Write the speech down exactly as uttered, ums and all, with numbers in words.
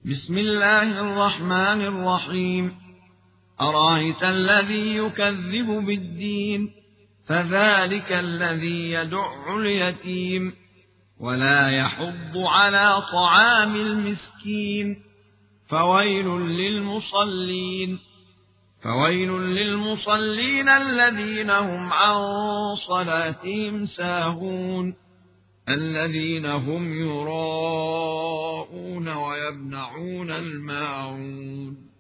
بسم الله الرحمن الرحيم. أرأيت الذي يكذب بالدين فذلك الذي يدع اليتيم ولا يحض على طعام المسكين فويل للمصلين فويل للمصلين الذين هم عن صلاتهم ساهون الذين هم يراءون ويمنعون الماعون